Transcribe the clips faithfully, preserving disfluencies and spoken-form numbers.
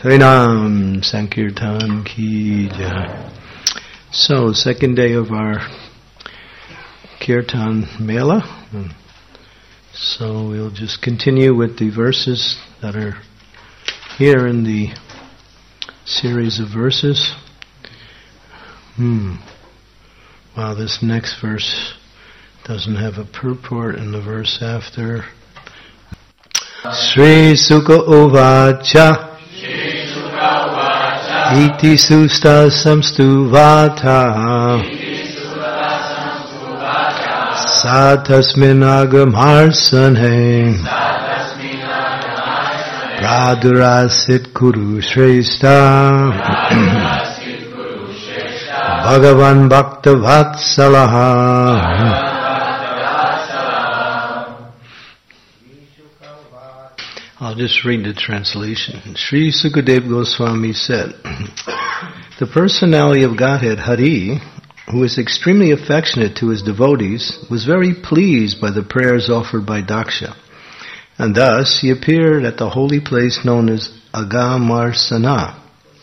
Harinam Sankirtan Ki Jai. So, second day of our Kirtan Mela. So we'll just continue with the verses that are here in the series of verses. Hmm. Wow, this next verse doesn't have a purport in the verse after. Sri Sukha Uvacha Iti Susta Samstuvata Satasmin Agamarsane Pradurasit Kuru Shrestha Bhagavan Bhakta Vatsalaha. I'll just read the translation. Sri Sukadeva Goswami said, the personality of Godhead, Hari, who is extremely affectionate to his devotees, was very pleased by the prayers offered by Daksha. And thus he appeared at the holy place known as Agamarsana.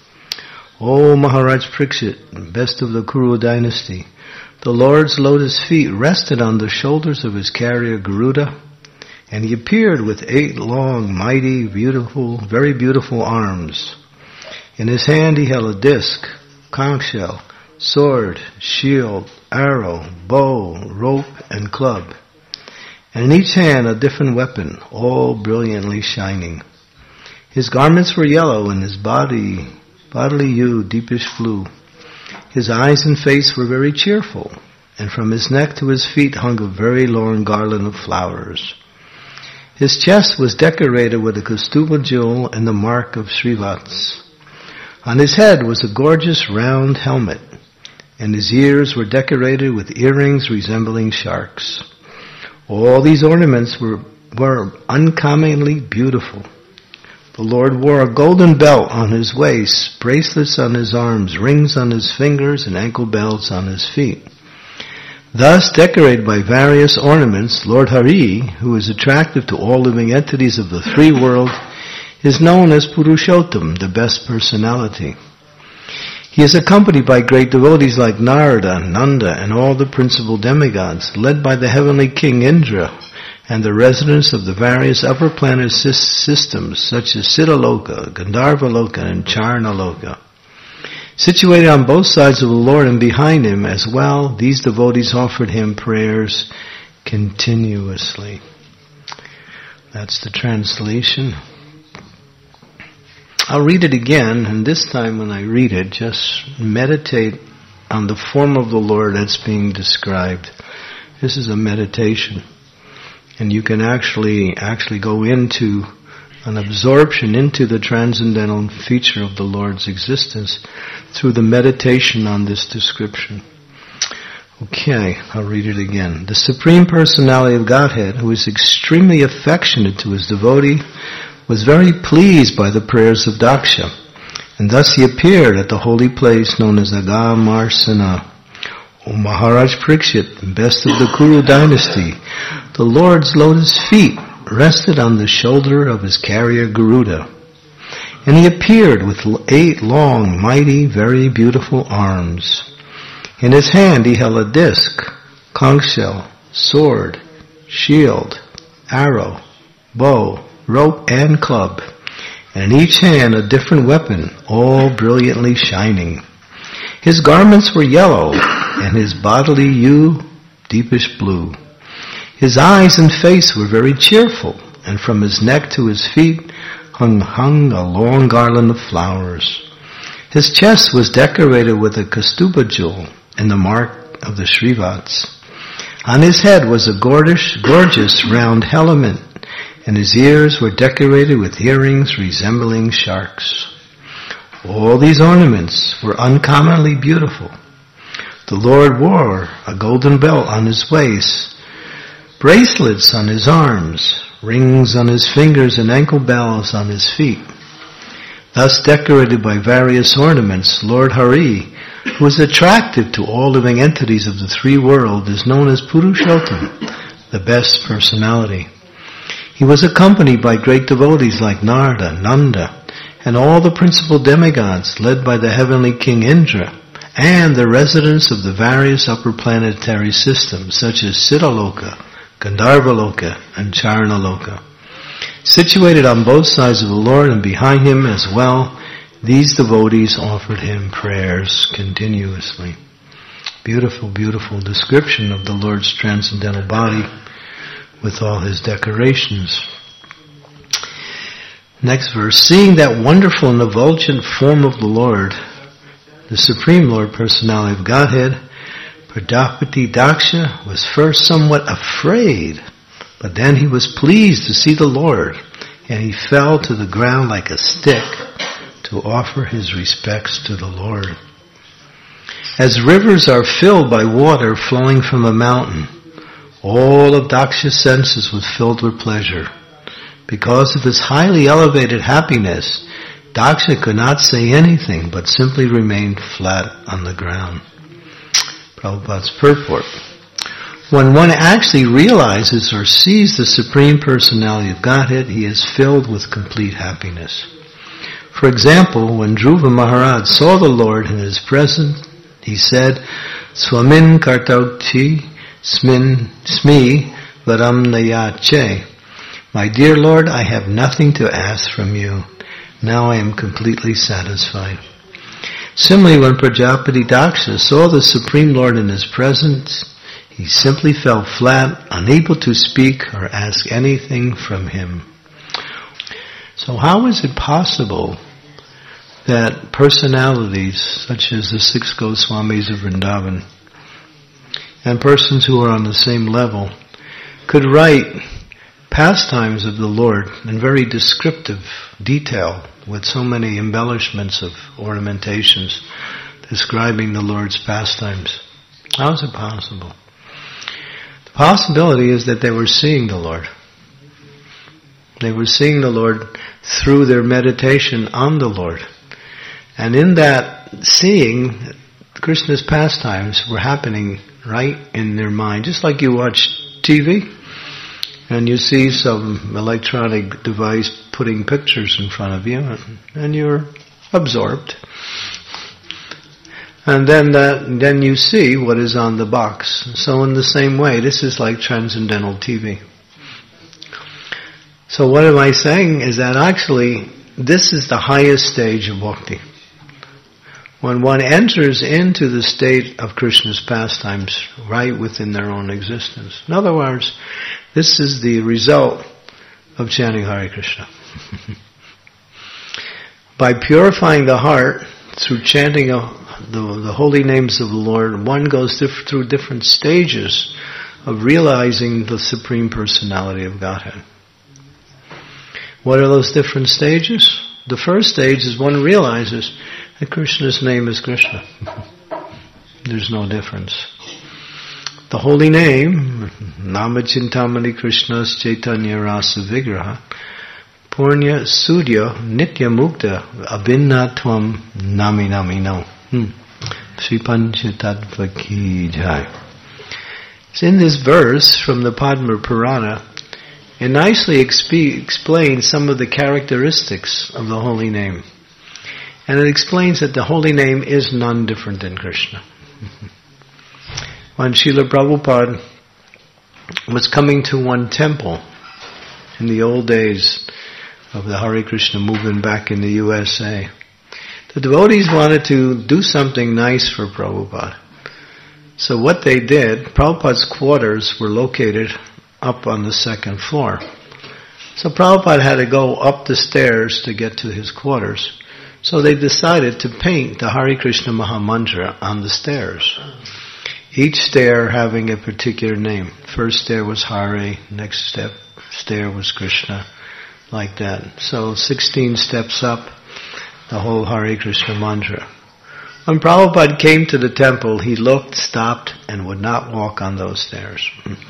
O Maharaj Parikshit, best of the Kuru dynasty, the Lord's lotus feet rested on the shoulders of his carrier Garuda, and he appeared with eight long, mighty, beautiful, very beautiful arms. In his hand he held a disc, conch shell, sword, shield, arrow, bow, rope, and club. And in each hand a different weapon, all brilliantly shining. His garments were yellow, and his body, bodily hue, deepish blue. His eyes and face were very cheerful, and from his neck to his feet hung a very long garland of flowers. His chest was decorated with a Kaustubha jewel and the mark of Srivats. On his head was a gorgeous round helmet, and his ears were decorated with earrings resembling sharks. All these ornaments were, were uncommonly beautiful. The Lord wore a golden belt on his waist, bracelets on his arms, rings on his fingers, and ankle belts on his feet. Thus, decorated by various ornaments, Lord Hari, who is attractive to all living entities of the three worlds, is known as Purushottam, the best personality. He is accompanied by great devotees like Narada, Nanda, and all the principal demigods, led by the heavenly king Indra, and the residents of the various upper planet systems, such as Siddhaloka, Gandharvaloka, and Charnaloka. Situated on both sides of the Lord and behind him as well, these devotees offered him prayers continuously. That's the translation. I'll read it again, and this time when I read it, just meditate on the form of the Lord that's being described. This is a meditation. And you can actually, actually go into an absorption into the transcendental feature of the Lord's existence through the meditation on this description. Okay, I'll read it again. The Supreme Personality of Godhead, who is extremely affectionate to his devotee, was very pleased by the prayers of Daksha, and thus he appeared at the holy place known as Agamarsana. O Maharaj Parikshit, best of the Kuru dynasty, the Lord's lotus feet rested on the shoulder of his carrier Garuda, and he appeared with eight long, mighty, very beautiful arms. In his hand he held a disc, conch shell, sword, shield, arrow, bow, rope, and club, and in each hand a different weapon, all brilliantly shining. His garments were yellow, and his bodily hue deepish blue. His eyes and face were very cheerful, and from his neck to his feet hung, hung a long garland of flowers. His chest was decorated with a Kaustubha jewel and the mark of the Srivats. On his head was a gorgeous, gorgeous round helmet, and his ears were decorated with earrings resembling sharks. All these ornaments were uncommonly beautiful. The Lord wore a golden belt on his waist, bracelets on his arms, rings on his fingers, and ankle bells on his feet. Thus decorated by various ornaments, Lord Hari, who is attractive to all living entities of the three worlds, is known as Purushottam, the best personality. He was accompanied by great devotees like Narada, Nanda, and all the principal demigods led by the heavenly king Indra, and the residents of the various upper planetary systems such as Siddhaloka, Gandharvaloka, and Charnaloka. Situated on both sides of the Lord and behind him as well, these devotees offered him prayers continuously. Beautiful, beautiful description of the Lord's transcendental body with all his decorations. Next verse, seeing that wonderful and effulgent form of the Lord, the Supreme Lord, Personality of Godhead, Prajapati Daksha was first somewhat afraid, but then he was pleased to see the Lord, and he fell to the ground like a stick to offer his respects to the Lord. As rivers are filled by water flowing from a mountain, all of Daksha's senses was filled with pleasure. Because of his highly elevated happiness, Daksha could not say anything but simply remained flat on the ground. Prabhupada's purport. When one actually realizes or sees the Supreme Personality of Godhead, he is filled with complete happiness. For example, when Dhruva Maharaj saw the Lord in his presence, he said, Swamin kartauchi smin smi varam nayache. My dear Lord, I have nothing to ask from you. Now I am completely satisfied. Similarly, when Prajapati Daksha saw the Supreme Lord in his presence, he simply fell flat, unable to speak or ask anything from him. So how is it possible that personalities such as the six Goswamis of Vrindavan and persons who are on the same level could write pastimes of the Lord in very descriptive detail with so many embellishments of ornamentations describing the Lord's pastimes? How is it possible? The possibility is that they were seeing the Lord. They were seeing the Lord through their meditation on the Lord. And in that seeing, Krishna's pastimes were happening right in their mind. Just like you watch T V and you see some electronic device putting pictures in front of you and you're absorbed. And then that, then you see what is on the box. So in the same way, this is like transcendental T V. So what am I saying is that actually this is the highest stage of bhakti. When one enters into the state of Krishna's pastimes right within their own existence. In other words, this is the result of chanting Hare Krishna. By purifying the heart through chanting of the, the holy names of the Lord, one goes diff- through different stages of realizing the Supreme Personality of Godhead. What are those different stages? The first stage is one realizes that Krishna's name is Krishna. There's no difference. The holy name, Nama Chintamani Krishna's Chaitanya Rasa Vigraha, Purnya Sudya Nitya Mukta Abhinna Tvam Nami Nami No. Sri Panchatattva Ki Jai. It's in this verse from the Padma Purana. It nicely exp- explains some of the characteristics of the holy name. And it explains that the holy name is none different than Krishna. When Srila Prabhupada was coming to one temple in the old days of the Hare Krishna movement back in the U S A, the devotees wanted to do something nice for Prabhupada. So what they did, Prabhupada's quarters were located up on the second floor. So Prabhupada had to go up the stairs to get to his quarters. So they decided to paint the Hare Krishna Mahamantra on the stairs. Each stair having a particular name. First stair was Hare, next step stair was Krishna, like that. So sixteen steps up, the whole Hare Krishna mantra. When Prabhupada came to the temple, he looked, stopped, and would not walk on those stairs.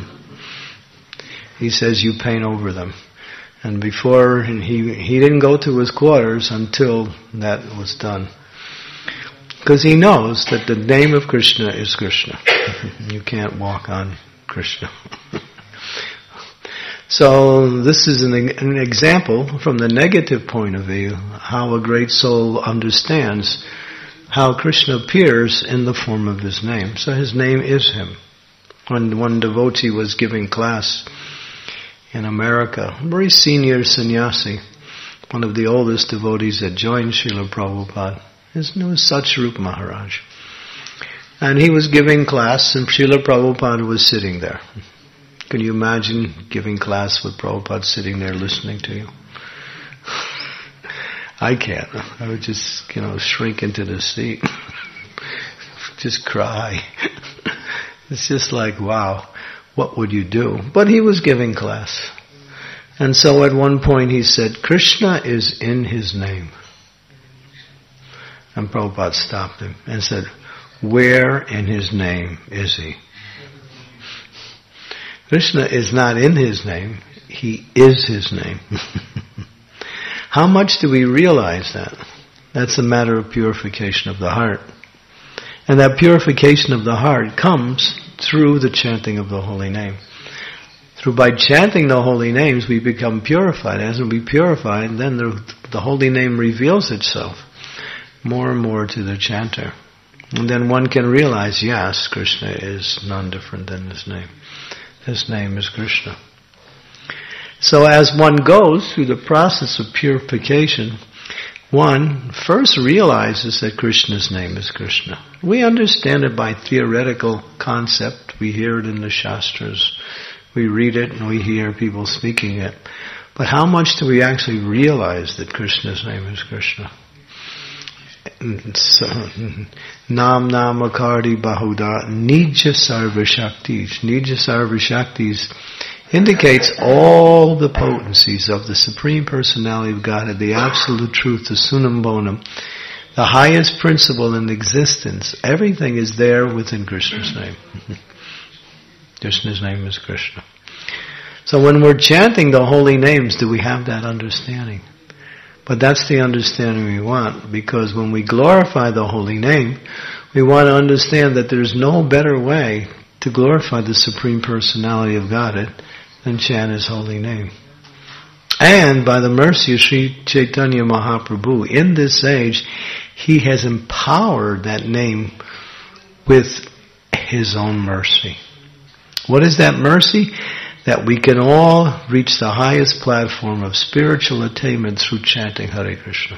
He says, you paint over them. And before, and he, he didn't go to his quarters until that was done. Because he knows that the name of Krishna is Krishna. You can't walk on Krishna. So this is an, an example from the negative point of view, how a great soul understands how Krishna appears in the form of his name. So his name is him. When one devotee was giving class in America, a very senior sannyasi, one of the oldest devotees that joined Srila Prabhupada, his name was Satsvarupa Maharaj. And he was giving class and Srila Prabhupada was sitting there. Can you imagine giving class with Prabhupada sitting there listening to you? I can't. I would just, you know, shrink into the seat. Just cry. It's just like, wow, what would you do? But he was giving class. And so at one point he said, Krishna is in his name. And Prabhupada stopped him and said, where in his name is he? Krishna is not in his name, he is his name. How much do we realize that? That's a matter of purification of the heart. And that purification of the heart comes through the chanting of the holy name. Through by chanting the holy names we become purified. As we purify, then the, the holy name reveals itself more and more to the chanter. And then one can realize, yes, Krishna is none different than his name. His name is Krishna. So as one goes through the process of purification, one first realizes that Krishna's name is Krishna. We understand it by theoretical concept. We hear it in the Shastras. We read it and we hear people speaking it. But how much do we actually realize that Krishna's name is Krishna? So, Nam Namakardi Bahuda Nija Sarva Shaktis. Nija Sarva Shaktis indicates all the potencies of the Supreme Personality of Godhead, the absolute truth, the Sunam Bonum, the highest principle in existence. Everything is there within Krishna's name. Krishna's name is Krishna. So when we're chanting the holy names, do we have that understanding? But that's the understanding we want, because when we glorify the holy name, we want to understand that there's no better way to glorify the Supreme Personality of Godhead than chant His holy name. And by the mercy of Sri Chaitanya Mahaprabhu, in this age, He has empowered that name with His own mercy. What is that mercy? That we can all reach the highest platform of spiritual attainment through chanting Hare Krishna.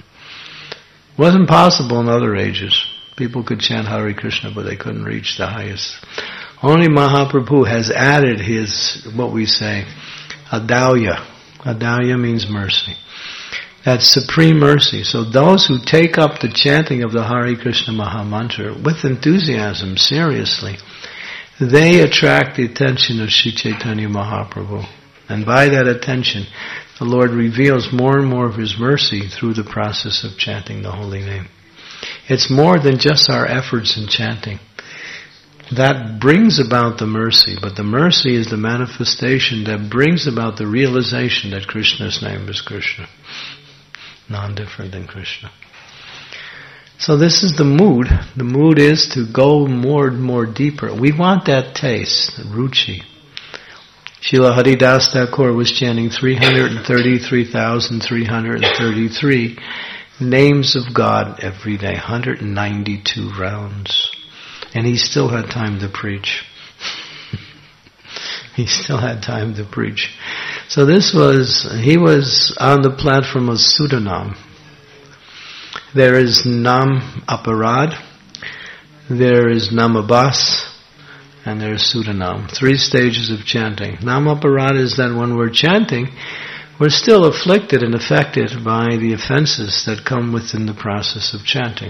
It wasn't possible in other ages. People could chant Hare Krishna, but they couldn't reach the highest. Only Mahaprabhu has added his, what we say, adalya. Adalya means mercy. That's supreme mercy. So those who take up the chanting of the Hare Krishna Mahamantra with enthusiasm, seriously, they attract the attention of Sri Chaitanya Mahaprabhu. And by that attention, the Lord reveals more and more of His mercy through the process of chanting the holy name. It's more than just our efforts in chanting. That brings about the mercy, but the mercy is the manifestation that brings about the realization that Krishna's name is Krishna. Non-different than Krishna. So this is the mood. The mood is to go more and more deeper. We want that taste, ruchi. Srila Haridas Thakur was chanting three hundred thirty-three thousand three hundred thirty-three names of God every day, one hundred ninety-two rounds. And he still had time to preach. He still had time to preach. So this was, he was on the platform of Sudanam. There is Nam Aparad, there is Namabas, and there is Sudanam. Three stages of chanting. Nam Aparad is that when we're chanting, we're still afflicted and affected by the offenses that come within the process of chanting.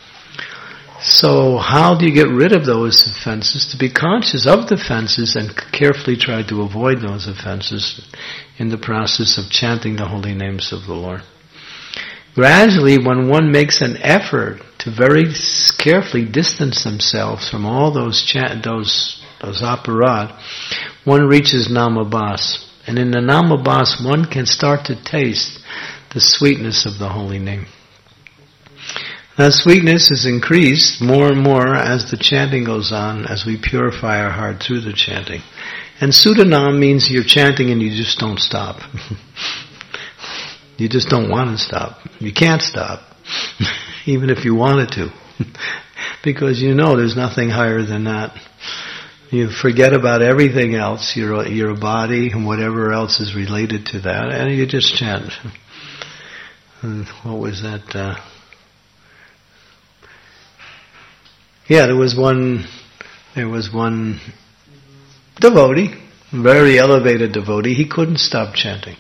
So how do you get rid of those offenses? To be conscious of the offenses and carefully try to avoid those offenses in the process of chanting the holy names of the Lord. Gradually, when one makes an effort to very carefully distance themselves from all those chant, those those aparad, one reaches Namabas. And in the Namabas, one can start to taste the sweetness of the holy name. That sweetness is increased more and more as the chanting goes on, as we purify our heart through the chanting. And Sudanam means you're chanting and you just don't stop. You just don't want to stop. You can't stop, even if you wanted to. Because you know there's nothing higher than that. You forget about everything else, your your body and whatever else is related to that, and you just chant. And what was that? Uh, yeah, there was one. There was one devotee, very elevated devotee. He couldn't stop chanting,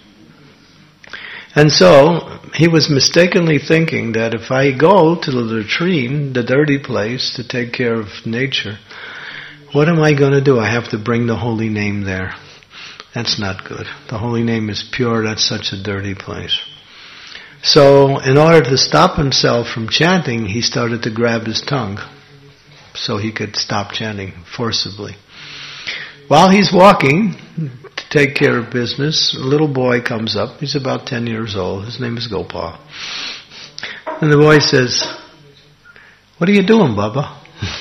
and so he was mistakenly thinking that if I go to the latrine, the dirty place, to take care of nature, what am I going to do? I have to bring the holy name there. That's not good. The holy name is pure. That's such a dirty place. So in order to stop himself from chanting, he started to grab his tongue so he could stop chanting forcibly. While he's walking to take care of business, a little boy comes up. He's about ten years old. His name is Gopal. And the boy says, "What are you doing, Baba?"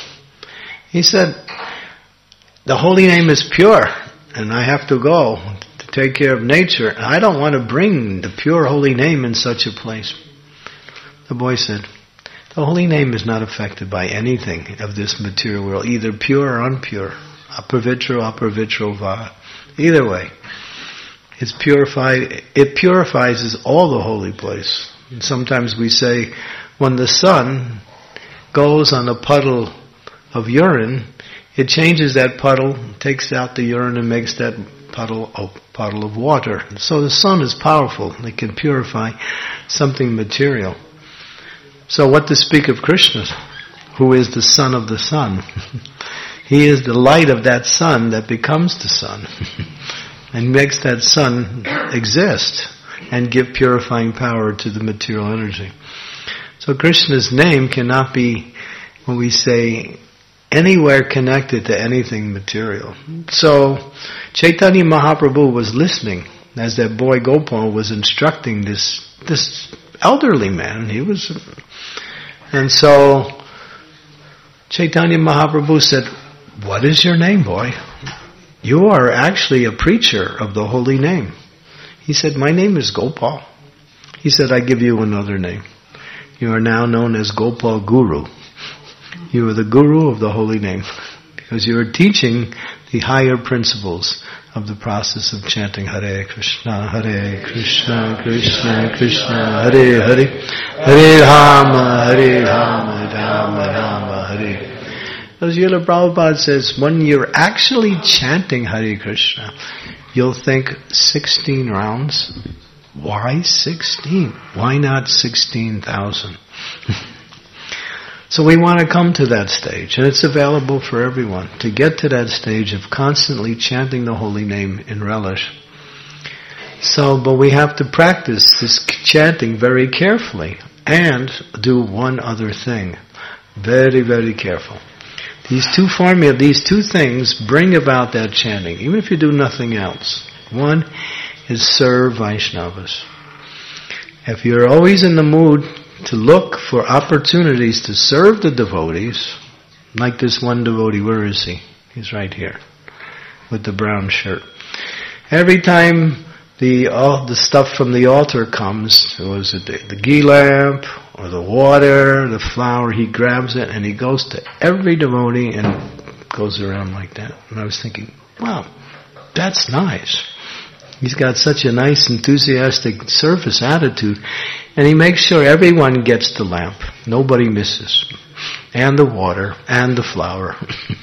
He said, "The holy name is pure, and I have to go to take care of nature. And I don't want to bring the pure holy name in such a place." The boy said, "The holy name is not affected by anything of this material world, either pure or impure. Apavitro, apavitro va. Either way, it's purified. It purifies all the holy place." And sometimes we say, when the sun goes on a puddle of urine, it changes that puddle, takes out the urine, and makes that puddle a puddle of water. So the sun is powerful. It can purify something material. So what to speak of Krishna, who is the son of the sun? He is the light of that sun that becomes the sun and makes that sun exist and give purifying power to the material energy. So Krishna's name cannot be, when we say, anywhere connected to anything material. So Chaitanya Mahaprabhu was listening as that boy Gopal was instructing this this elderly man. He was, and so Chaitanya Mahaprabhu said, "What is your name, boy? You are actually a preacher of the holy name." He said, "My name is Gopal." He said, "I give you another name. You are now known as Gopal Guru. You are the guru of the holy name, because you are teaching the higher principles of the process of chanting Hare Krishna, Hare Krishna, Krishna Krishna, Hare Hare, Hare Rama, Hare Rama, Rama Rama, Hare." As Srila Prabhupada says, when you're actually chanting Hare Krishna, you'll think sixteen rounds. Why sixteen? Why not sixteen thousand? So we want to come to that stage, and it's available for everyone, to get to that stage of constantly chanting the holy name in relish. So, but we have to practice this chanting very carefully, and do one other thing. Very, very careful. These two formula, these two things bring about that chanting, even if you do nothing else. One is serve Vaishnavas. If you're always in the mood to look for opportunities to serve the devotees, like this one devotee, where is he? He's right here, with the brown shirt. Every time the all the stuff from the altar comes, was it the, the ghee lamp, or the water, the flour, he grabs it and he goes to every devotee and goes around like that. And I was thinking, wow, that's nice. He's got such a nice, enthusiastic service attitude. And he makes sure everyone gets the lamp. Nobody misses. And the water, and the flour.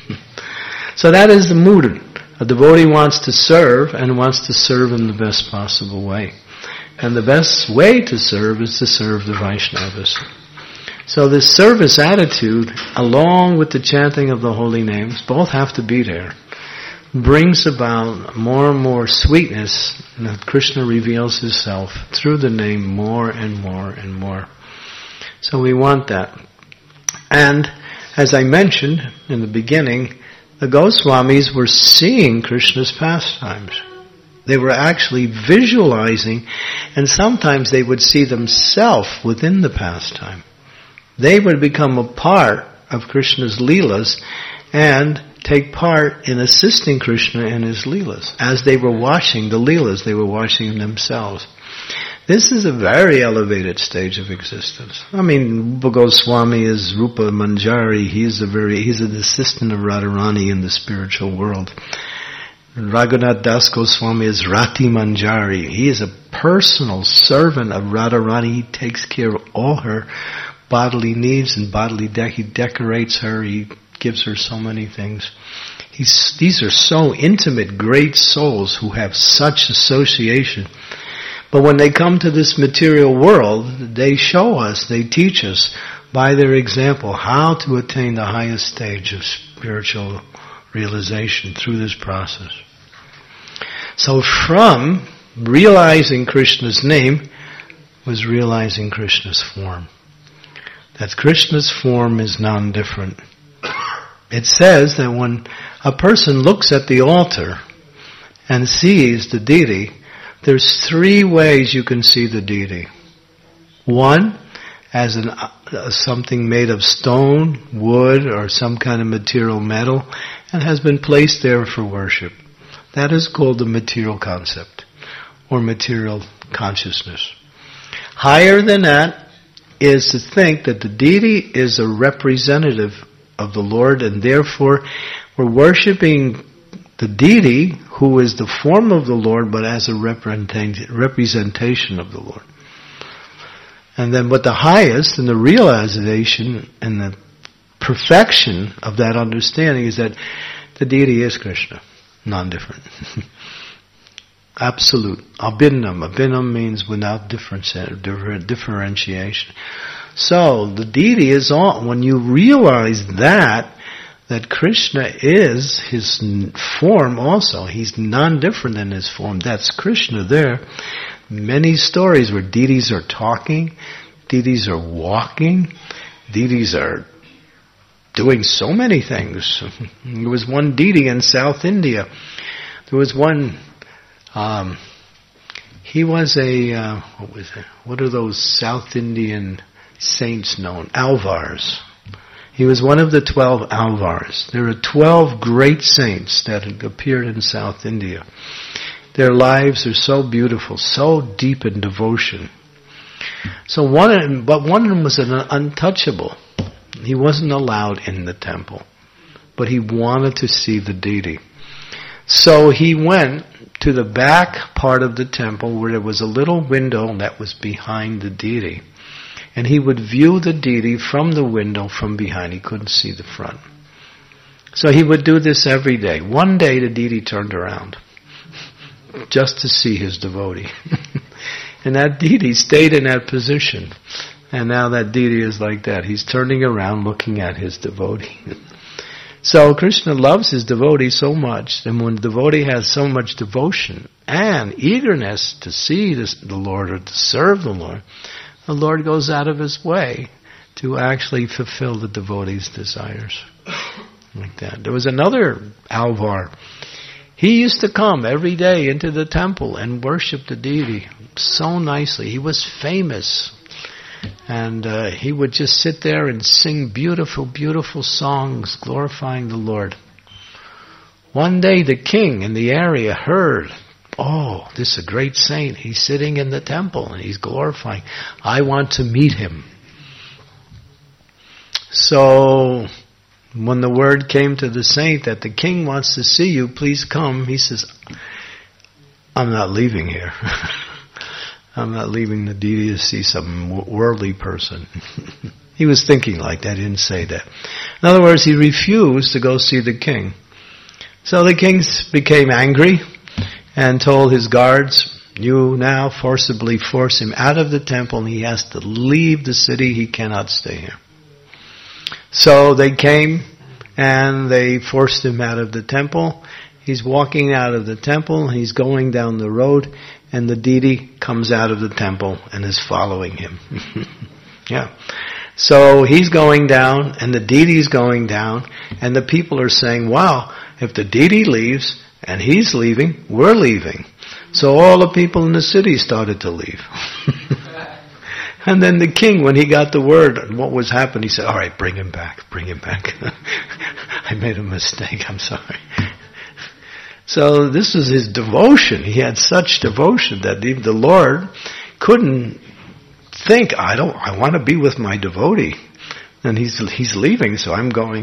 So that is the mood. A devotee wants to serve, and wants to serve in the best possible way. And the best way to serve is to serve the Vaishnavas. So this service attitude, along with the chanting of the holy names, both have to be there. Brings about more and more sweetness, and Krishna reveals himself through the name more and more and more. So we want that. And as I mentioned in the beginning, the Goswamis were seeing Krishna's pastimes. They were actually visualizing, and sometimes they would see themselves within the pastime. They would become a part of Krishna's leelas, and take part in assisting Krishna in his Leelas. As they were watching the Leelas, they were watching themselves. This is a very elevated stage of existence. I mean, Rupa Goswami is Rupa Manjari. He's a very, he's an assistant of Radharani in the spiritual world. Raghunath Das Goswami is Rati Manjari. He is a personal servant of Radharani. He takes care of all her bodily needs and bodily de- he decorates her. He gives her so many things. He's, these are so intimate, great souls who have such association. But when they come to this material world, they show us, they teach us by their example how to attain the highest stage of spiritual realization through this process. So from realizing Krishna's name was realizing Krishna's form. That Krishna's form is non-different. It says that when a person looks at the altar and sees the deity, there's three ways you can see the deity. One, as an, uh, something made of stone, wood, or some kind of material metal, and has been placed there for worship. That is called the material concept, or material consciousness. Higher than that is to think that the deity is a representative of the Lord, and therefore we're worshiping the deity who is the form of the Lord, but as a representation of the Lord. And then but the highest and the realization and the perfection of that understanding is that the deity is Krishna, non-different. Absolute. Abhinam. Abhinam means without differentiation. So the deity is all, when you realize that, that Krishna is his form also. He's non-different than his form. That's Krishna there. Many stories where deities are talking, deities are walking, deities are doing so many things. There was one deity in South India. There was one, um, he was a, uh, what was it? What are those South Indian saints known? Alvars. He was one of the twelve Alvars. There are twelve great saints that had appeared in South India. Their lives are so beautiful, so deep in devotion. So one of them, but one of them was an untouchable. He wasn't allowed in the temple, but he wanted to see the deity. So he went to the back part of the temple where there was a little window that was behind the deity. And he would view the deity from the window from behind. He couldn't see the front. So he would do this every day. One day the deity turned around just to see his devotee. And that deity stayed in that position. And now that deity is like that. He's turning around looking at his devotee. So Krishna loves his devotee so much. And when the devotee has so much devotion and eagerness to see this, the Lord or to serve the Lord, the Lord goes out of his way to actually fulfill the devotee's desires. Like that. There was another Alvar. He used to come every day into the temple and worship the deity so nicely. He was famous. And uh, he would just sit there and sing beautiful, beautiful songs glorifying the Lord. One day the king in the area heard, oh, this is a great saint. He's sitting in the temple and he's glorifying. I want to meet him. So when the word came to the saint that the king wants to see you, please come, he says, I'm not leaving here. I'm not leaving the deity to see some worldly person. He was thinking like that, he didn't say that. In other words, he refused to go see the king. So the king became angry and told his guards, you now forcibly force him out of the temple and he has to leave the city, he cannot stay here. So they came and they forced him out of the temple. He's walking out of the temple, he's going down the road, and the deity comes out of the temple and is following him. Yeah. So he's going down, and the deity's going down, and the people are saying, wow, if the deity leaves, and he's leaving, we're leaving. So all the people in the city started to leave. And then the king, when he got the word and what was happening, he said, all right, bring him back, bring him back. I made a mistake, I'm sorry. So this was his devotion. He had such devotion that even the Lord couldn't think, I don't, I want to be with my devotee. And he's, he's leaving, so I'm going.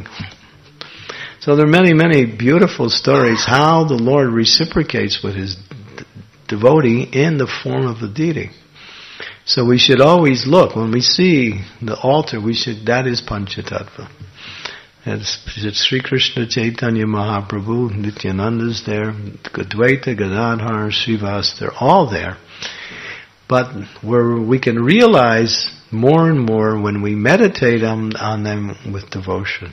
So there are many, many beautiful stories how the Lord reciprocates with his d- devotee in the form of a deity. So we should always look, when we see the altar, we should, that is Panchatattva. It's, it's Sri Krishna Chaitanya Mahaprabhu, Nityananda's there, Advaita, Gadadhar, Srivas, they're all there. But where we can realize more and more when we meditate on, on them with devotion.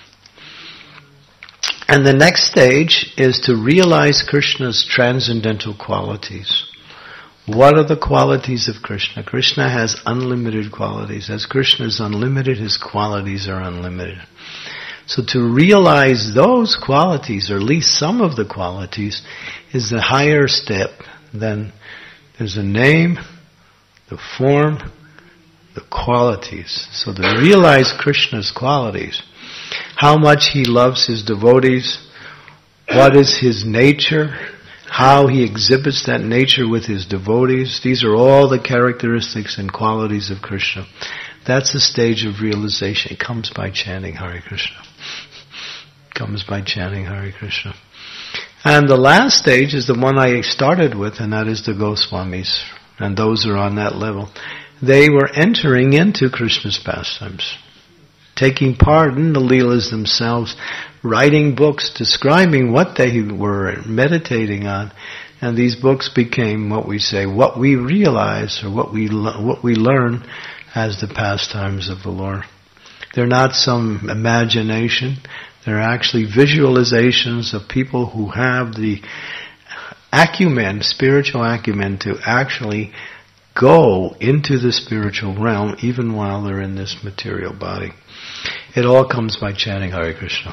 And the next stage is to realize Krishna's transcendental qualities. What are the qualities of Krishna? Krishna has unlimited qualities. As Krishna is unlimited, his qualities are unlimited. So to realize those qualities, or at least some of the qualities, is the higher step. Then there's a name, the form, the qualities. So to realize Krishna's qualities, how much he loves his devotees, what is his nature, how he exhibits that nature with his devotees. These are all the characteristics and qualities of Krishna. That's a stage of realization. It comes by chanting Hare Krishna. It comes by chanting Hare Krishna. And the last stage is the one I started with, and that is the Goswamis. And those are on that level. They were entering into Krishna's pastimes, taking part in the Leelas themselves, writing books describing what they were meditating on, and these books became what we say, what we realize, or what we what we learn as the pastimes of the Lord. They're not some imagination. They're actually visualizations of people who have the acumen, spiritual acumen, to actually go into the spiritual realm even while they're in this material body. It all comes by chanting Hare Krishna.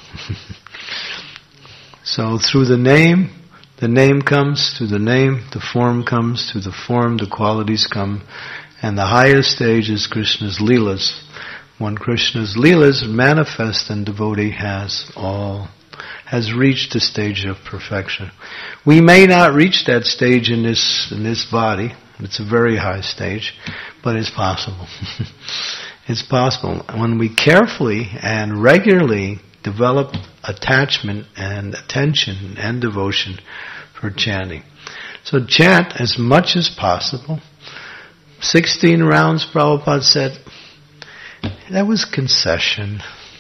So through the name, the name comes, through the name, the form comes, through the form, the qualities come, and the highest stage is Krishna's Leelas. When Krishna's Leelas manifest, and devotee has all, has reached the stage of perfection. We may not reach that stage in this, in this body. It's a very high stage, but it's possible. It's possible. When we carefully and regularly develop attachment and attention and devotion for chanting. So chant as much as possible. Sixteen rounds, Prabhupada said, that was concession.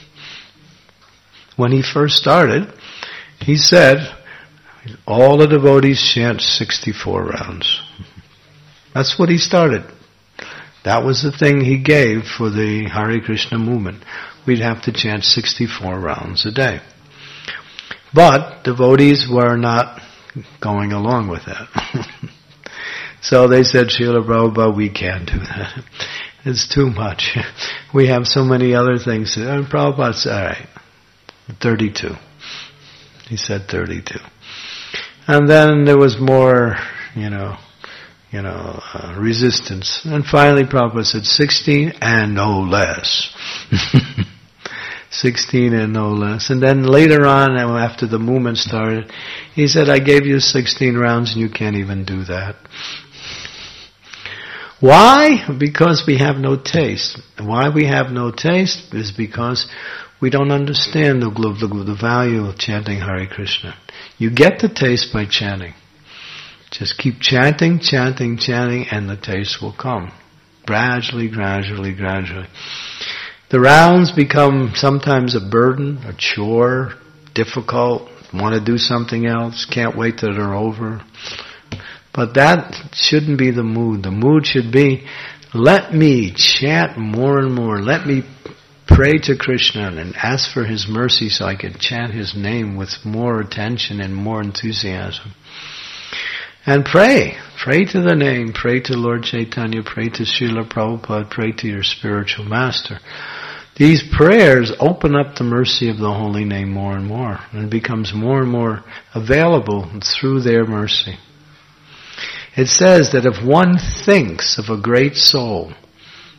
When he first started, he said, all the devotees chant sixty-four rounds. That's what he started. That was the thing he gave for the Hare Krishna movement. We'd have to chant sixty-four rounds a day. But devotees were not going along with that. So they said, Srila Prabhupada, we can't do that. It's too much. We have so many other things. And Prabhupada said, all right, thirty-two. He said thirty-two. And then there was more, you know, you know, uh, resistance. And finally Prabhupada said sixteen and no less. sixteen and no less. And then later on, after the movement started, he said, I gave you sixteen rounds and you can't even do that. Why? Because we have no taste. Why we have no taste is because we don't understand the, the, the value of chanting Hare Krishna. You get the taste by chanting. Just keep chanting, chanting, chanting, and the taste will come. Gradually, gradually, gradually. The rounds become sometimes a burden, a chore, difficult, want to do something else, can't wait till they're over. But that shouldn't be the mood. The mood should be, let me chant more and more. Let me pray to Krishna and ask for His mercy so I can chant His name with more attention and more enthusiasm. And pray. Pray to the name. Pray to Lord Chaitanya. Pray to Srila Prabhupada. Pray to your spiritual master. These prayers open up the mercy of the holy name more and more. And it becomes more and more available through their mercy. It says that if one thinks of a great soul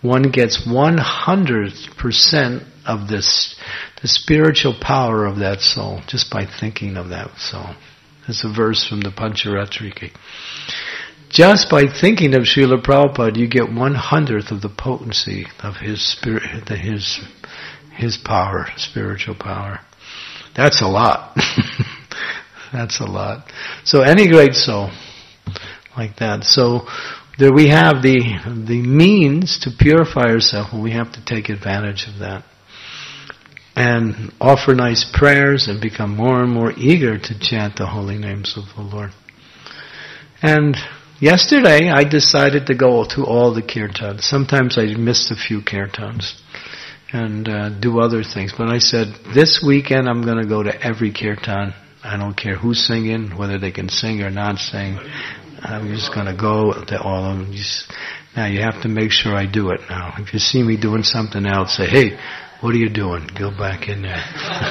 one gets one hundredth percent of this, the spiritual power of that soul, just by thinking of that soul. It's a verse from the Pancharatrika. Just by thinking of Srila Prabhupada, you get one hundredth of the potency of his spirit, his his power, spiritual power. That's a lot. That's a lot. So any great soul like that. So there we have the the means to purify ourselves, and we have to take advantage of that. And offer nice prayers and become more and more eager to chant the holy names of the Lord. And yesterday I decided to go to all the kirtans. Sometimes I missed a few kirtans and uh, do other things. But I said, this weekend I'm going to go to every kirtan. I don't care who's singing, whether they can sing or not sing. I'm just going to go to all of them. Just, now you have to make sure I do it now. If you see me doing something else, say, hey, what are you doing? Go back in there.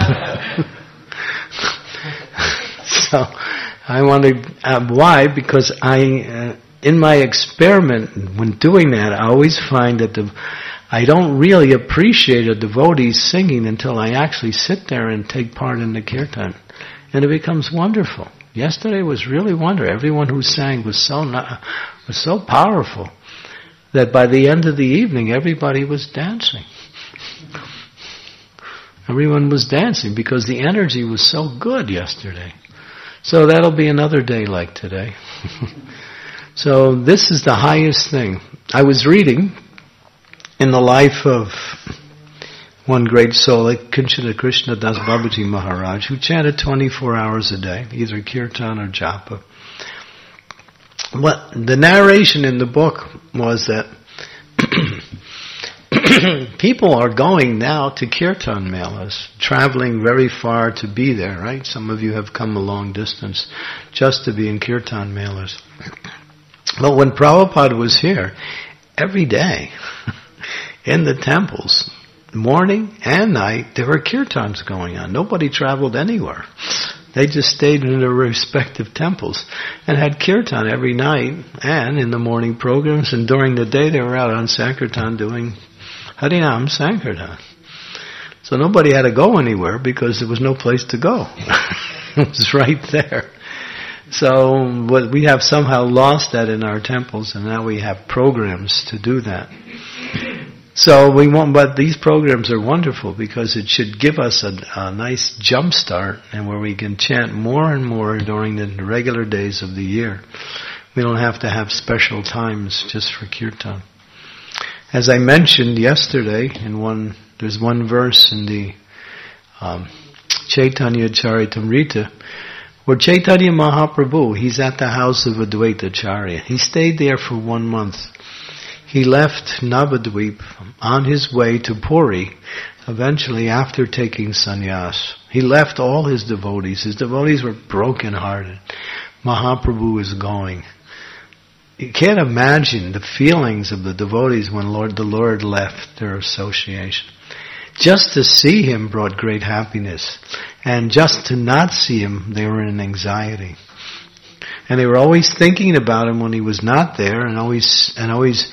So, I want to, uh, why? Because I, uh, in my experiment, when doing that, I always find that the, I don't really appreciate a devotee singing until I actually sit there and take part in the kirtan. And it becomes wonderful. Yesterday was really wonderful. Everyone who sang was so, not, was so powerful that by the end of the evening, everybody was dancing. Everyone was dancing because the energy was so good yesterday. So that'll be another day like today. So this is the highest thing. I was reading in the life of one great soul, like Kinchana Krishna Das Babaji Maharaj, who chanted twenty-four hours a day, either kirtan or japa. What the narration in the book was that people are going now to kirtan melas, traveling very far to be there, right? Some of you have come a long distance just to be in kirtan melas. But when Prabhupada was here, every day in the temples, morning and night, there were kirtans going on. Nobody traveled anywhere. They just stayed in their respective temples and had kirtan every night and in the morning programs, and during the day they were out on Sankirtan doing Harinam Sankirtan. So nobody had to go anywhere because there was no place to go. It was right there. So what we have somehow lost that in our temples, and now we have programs to do that. So we want, but these programs are wonderful because it should give us a, a nice jump start, and where we can chant more and more during the regular days of the year. We don't have to have special times just for kirtan. As I mentioned yesterday, in one there's one verse in the um, Chaitanya Charitamrita where Chaitanya Mahaprabhu, he's at the house of Advaita Acharya. He stayed there for one month. He left Navadvip on his way to Puri, eventually after taking sannyas. He left all his devotees. His devotees were broken-hearted. Mahaprabhu is going. You can't imagine the feelings of the devotees when Lord the Lord left their association. Just to see him brought great happiness. And just to not see him, they were in anxiety. And they were always thinking about him when he was not there, and always and always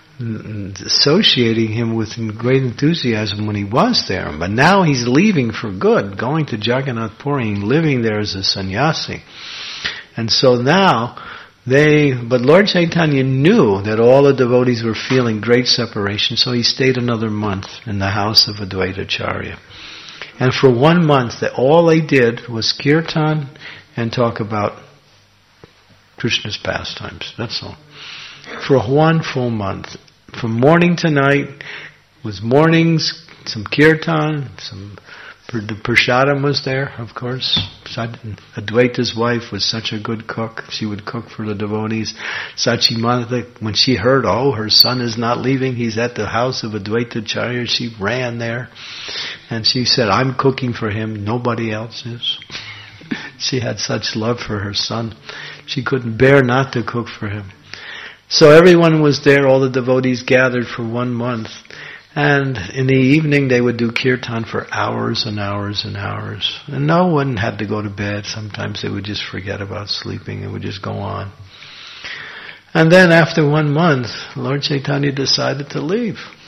associating him with great enthusiasm when he was there. But now he's leaving for good, going to Jagannath Puri and living there as a sannyasi. And so now they, but Lord Chaitanya knew that all the devotees were feeling great separation, so he stayed another month in the house of Advaita Acharya. And for one month, that all they did was kirtan and talk about Krishna's pastimes. That's all. For one full month. From morning to night was mornings, some kirtan, some the prasadam was there, of course. Advaita's wife was such a good cook. She would cook for the devotees. Sachimata, when she heard, oh, her son is not leaving, he's at the house of Advaita Acharya, she ran there. And she said, I'm cooking for him, nobody else is. She had such love for her son. She couldn't bear not to cook for him. So everyone was there, all the devotees gathered for one month. And in the evening they would do kirtan for hours and hours and hours. And no one had to go to bed. Sometimes they would just forget about sleeping and would just go on. And then after one month, Lord Chaitanya decided to leave.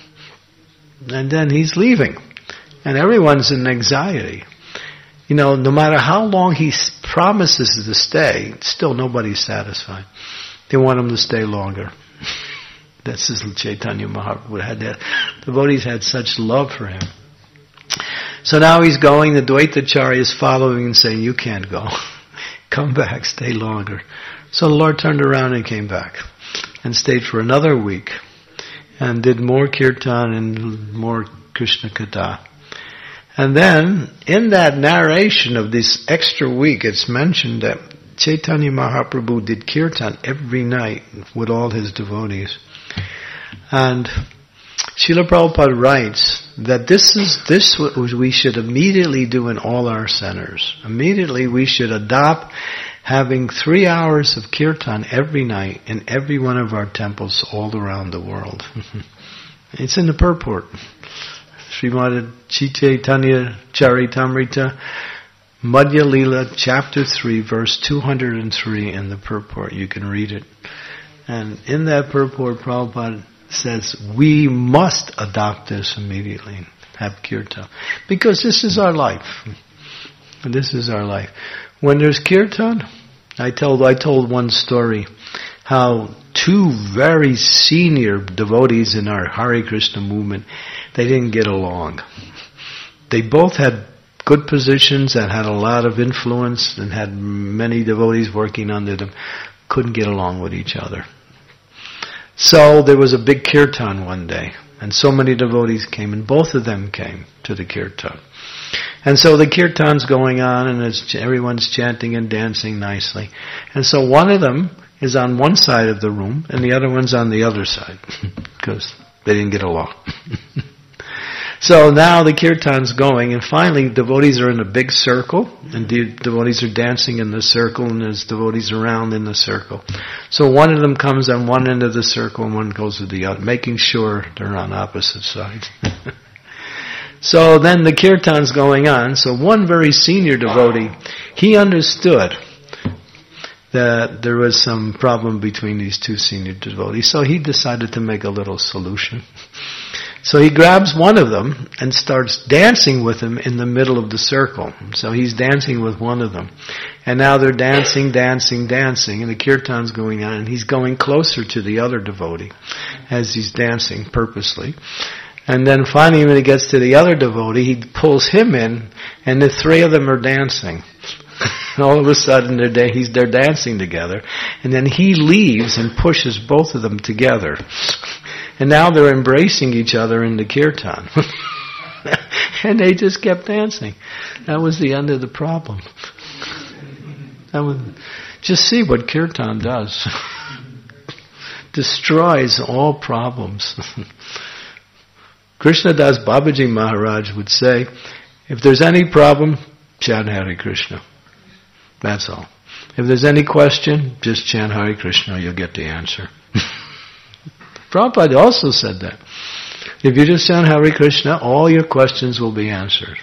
And then he's leaving. And everyone's in anxiety. You know, no matter how long he promises to stay, still nobody's satisfied. They want him to stay longer. This is Chaitanya Mahaprabhu had that. Devotees had such love for him. So now he's going, the Dvaitacharya is following and saying, you can't go. Come back, stay longer. So the Lord turned around and came back and stayed for another week and did more kirtan and more Krishna Katha. And then, in that narration of this extra week, it's mentioned that Chaitanya Mahaprabhu did kirtan every night with all his devotees. And Srila Prabhupada writes that this is this what we should immediately do in all our centers. Immediately we should adopt having three hours of kirtan every night in every one of our temples all around the world. It's in the purport. Srimad Chaitanya Charitamrita, Madhya Lila, chapter three, verse two hundred three in the purport. You can read it. And in that purport, Prabhupada says, we must adopt this immediately, have kirtan. Because this is our life. This is our life. When there's kirtan, I told, I told one story, how two very senior devotees in our Hare Krishna movement, they didn't get along. They both had good positions and had a lot of influence and had many devotees working under them, couldn't get along with each other. So there was a big kirtan one day, and so many devotees came, and both of them came to the kirtan. And so the kirtan's going on, and it's, everyone's chanting and dancing nicely. And so one of them is on one side of the room, and the other one's on the other side, because they didn't get along. So now the kirtan's going, and finally devotees are in a big circle, and the devotees are dancing in the circle, and there's devotees around in the circle. So one of them comes on one end of the circle, and one goes to the other, making sure they're on opposite sides. So then the kirtan's going on, so one very senior devotee, he understood that there was some problem between these two senior devotees, so he decided to make a little solution. So he grabs one of them and starts dancing with him in the middle of the circle. So he's dancing with one of them. And now they're dancing, dancing, dancing, and the kirtan's going on, and he's going closer to the other devotee as he's dancing purposely. And then finally when he gets to the other devotee, he pulls him in, and the three of them are dancing. And all of a sudden they're, da- he's, they're dancing together. And then he leaves and pushes both of them together. And now they're embracing each other in the kirtan. And they just kept dancing. That was the end of the problem. That was, just see what kirtan does. Destroys all problems. Krishnadas Babaji Maharaj would say, if there's any problem, chant Hare Krishna. That's all. If there's any question, just chant Hare Krishna, you'll get the answer. Prabhupada also said that. If you just chant Hare Krishna, all your questions will be answered.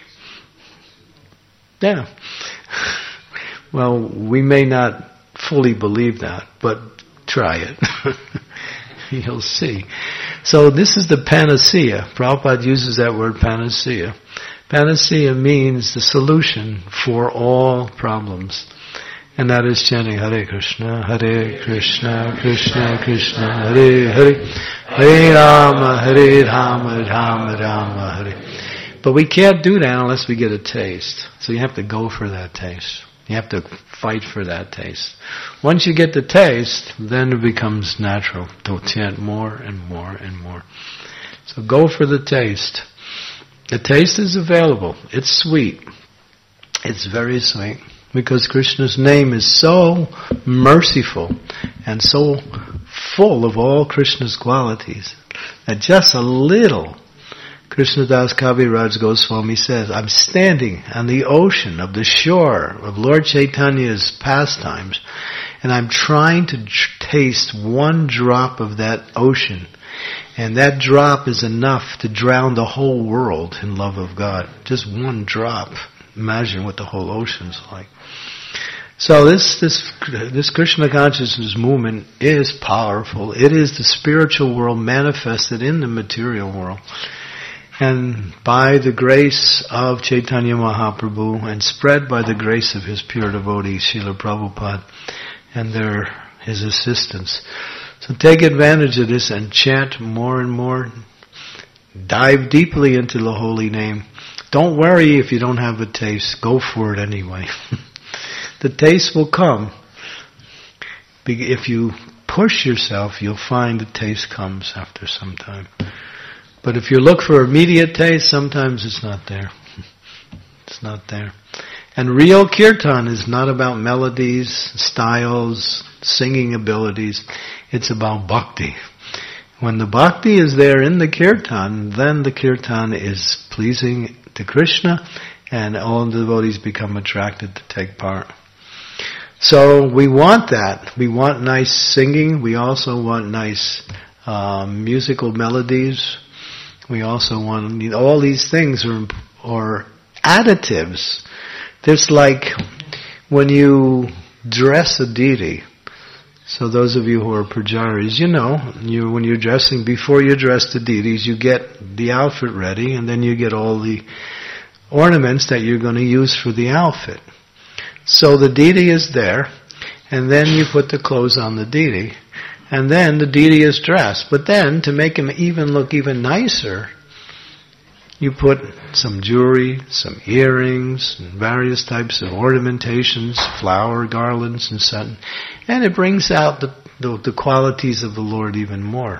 Yeah. Well, we may not fully believe that, but try it. You'll see. So this is the panacea. Prabhupada uses that word panacea. Panacea means the solution for all problems. And that is chanting Hare Krishna, Hare Krishna, Krishna Krishna, Hare Hare, Hare Rama, Hare Rama, Rama Rama, Hare. But we can't do that unless we get a taste. So you have to go for that taste. You have to fight for that taste. Once you get the taste, then it becomes natural to chant more and more and more. So go for the taste. The taste is available. It's sweet. It's very sweet. Because Krishna's name is so merciful and so full of all Krishna's qualities that just a little, Krishnadas Kaviraj Goswami says, I'm standing on the ocean of the shore of Lord Chaitanya's pastimes, and I'm trying to tr- taste one drop of that ocean. And that drop is enough to drown the whole world in love of God. Just one drop. Imagine what the whole ocean's like. So this this this Krishna consciousness movement is powerful. It is the spiritual world manifested in the material world. And by the grace of Chaitanya Mahaprabhu and spread by the grace of his pure devotee, Srila Prabhupada, and their his assistants. So take advantage of this and chant more and more. Dive deeply into the holy name. Don't worry if you don't have a taste. Go for it anyway. The taste will come. If you push yourself, you'll find the taste comes after some time. But if you look for immediate taste, sometimes it's not there. It's not there. And real kirtan is not about melodies, styles, singing abilities. It's about bhakti. When the bhakti is there in the kirtan, then the kirtan is pleasing to Krishna, and all the devotees become attracted to take part. So we want that. We want nice singing. We also want nice um, musical melodies. We also want, all these things are, are additives. There's like when you dress a deity. So those of you who are pujaris, you know, you when you're dressing, before you dress the deities, you get the outfit ready, and then you get all the ornaments that you're going to use for the outfit. So the deity is there, and then you put the clothes on the deity, and then the deity is dressed. But then, to make him even look even nicer, you put some jewelry, some earrings, and various types of ornamentations, flower garlands and such, and it brings out the, the, the qualities of the Lord even more.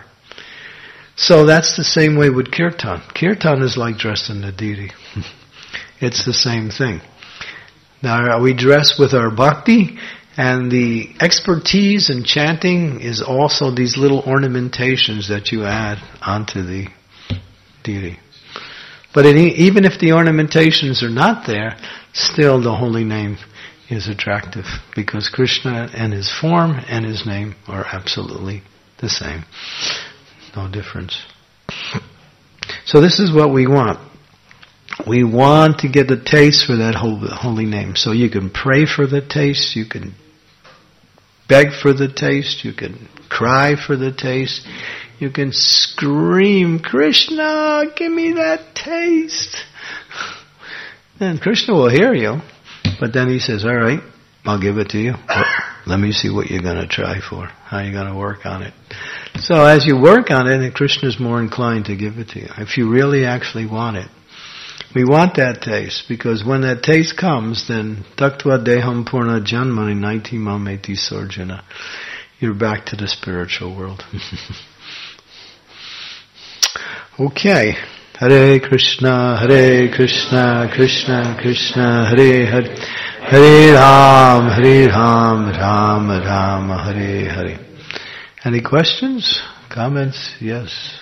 So that's the same way with kirtan. Kirtan is like dressing the deity. It's the same thing. Now we dress with our bhakti, and the expertise in chanting is also these little ornamentations that you add onto the deity. But it, even if the ornamentations are not there, still the holy name is attractive, because Krishna and his form and his name are absolutely the same. No difference. So this is what we want. We want to get the taste for that holy name. So you can pray for the taste, you can beg for the taste, you can cry for the taste, you can scream, Krishna, give me that taste. And Krishna will hear you, but then he says, all right, I'll give it to you. Let me see what you're going to try for, how you're going to work on it. So as you work on it, Krishna's more inclined to give it to you, if you really actually want it. We want that taste, because when that taste comes, then taktva deham purna janmani naiti mameti sarjana. You're back to the spiritual world. Okay. Hare Krishna, Hare Krishna, Krishna Krishna, Hare Hare, Hare Ram, Hare Ram, Ram Ram, Hare Hare. Any questions? Comments? Yes.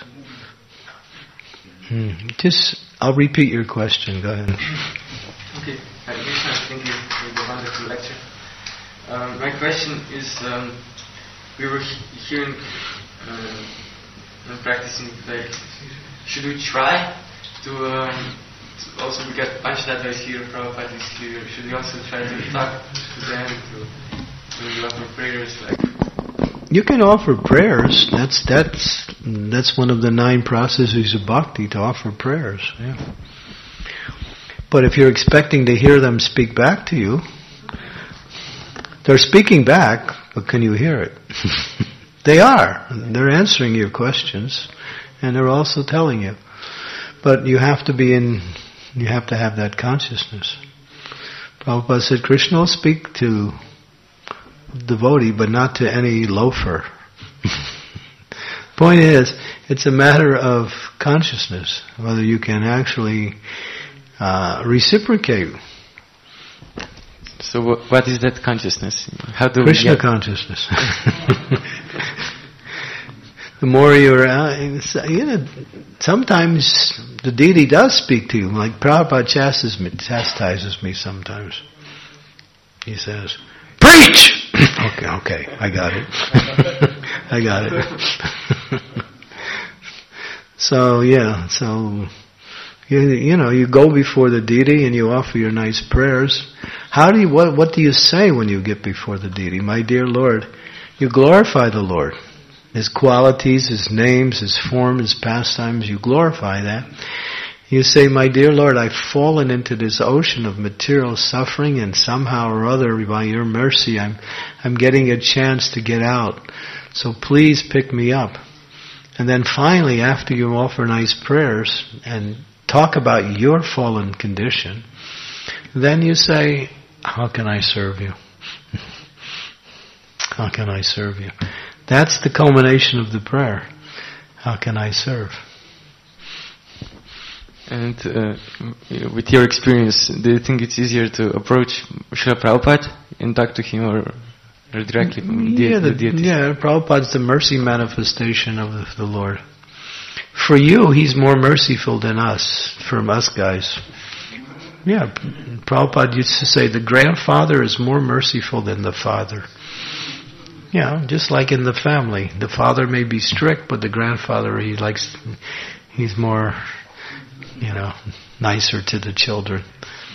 Hmm. Just, I'll repeat your question. Go ahead. Okay. Hare Krishna, thank you for the wonderful lecture. Um, my question is, um, we were he- hearing uh, and practicing, like, should we try to, um, to also, we got Panchadata is here, Prabhupada is here, should we also try to talk to them, to, to offer prayers, like... You can offer prayers. That's that's that's one of the nine processes of bhakti, to offer prayers. Yeah. But if you're expecting to hear them speak back to you, they're speaking back, but can you hear it? They are. They're answering your questions, and they're also telling you. But you have to be in. You have to have that consciousness. Prabhupada said Krishna will speak to devotee, but not to any loafer. Point is, it's a matter of consciousness, whether you can actually uh, reciprocate. So w- what is that consciousness? How do Krishna we get consciousness. The more you're out, you know, sometimes the deity does speak to you. Like Prabhupada chastises me, chastises me sometimes. He says, preach! okay, okay, I got it. I got it. So, yeah, so, you, you know, you go before the deity and you offer your nice prayers. How do you, what, what do you say when you get before the deity? My dear Lord, you glorify the Lord. His qualities, His names, His form, His pastimes, you glorify that. You say, my dear Lord, I've fallen into this ocean of material suffering, and somehow or other, by your mercy, I'm, I'm getting a chance to get out. So please pick me up. And then finally, after you offer nice prayers and talk about your fallen condition, then you say, how can I serve you? How can I serve you? That's the culmination of the prayer. How can I serve? And uh, with your experience, do you think it's easier to approach Srila Prabhupada and talk to him, or, or directly from yeah, the, the, the yeah, Prabhupada's the mercy manifestation of the, the Lord. For you, he's more merciful than us, from us guys. Yeah, Prabhupada used to say the grandfather is more merciful than the father. Yeah, just like in the family. The father may be strict, but the grandfather, he likes, he's more, you know, nicer to the children.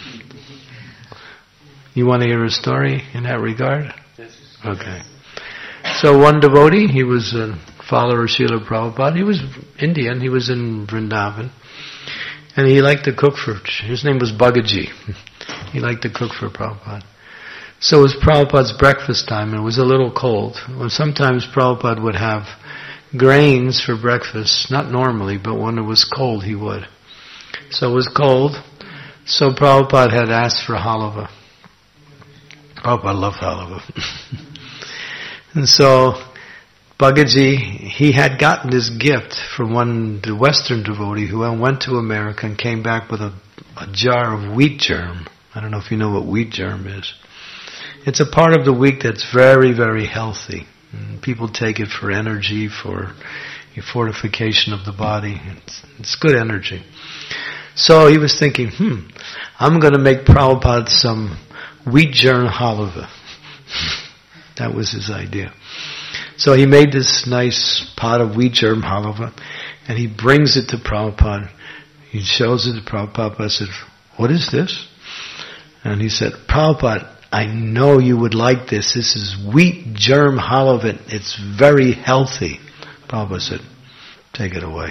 You want to hear a story in that regard? Yes. Okay. So one devotee, he was a follower of Srila Prabhupada. He was Indian. He was in Vrindavan. And he liked to cook for, his name was Bhagaji. He liked to cook for Prabhupada. So it was Prabhupada's breakfast time, and it was a little cold. Well, sometimes Prabhupada would have grains for breakfast, not normally, but when it was cold he would. So it was cold, so Prabhupada had asked for halava. Prabhupada loved halava. And so Bhagaji, he had gotten this gift from one, the Western devotee who went to America and came back with a, a jar of wheat germ. I don't know if you know what wheat germ is. It's a part of the wheat that's very, very healthy. And people take it for energy, for fortification of the body. It's, it's good energy. So he was thinking, hmm, I'm going to make Prabhupada some wheat germ halava. That was his idea. So he made this nice pot of wheat germ halava, and he brings it to Prabhupada. He shows it to Prabhupada. I said, what is this? And he said, Prabhupada, I know you would like this. This is wheat germ halava. It's very healthy. Prabhupada said, take it away.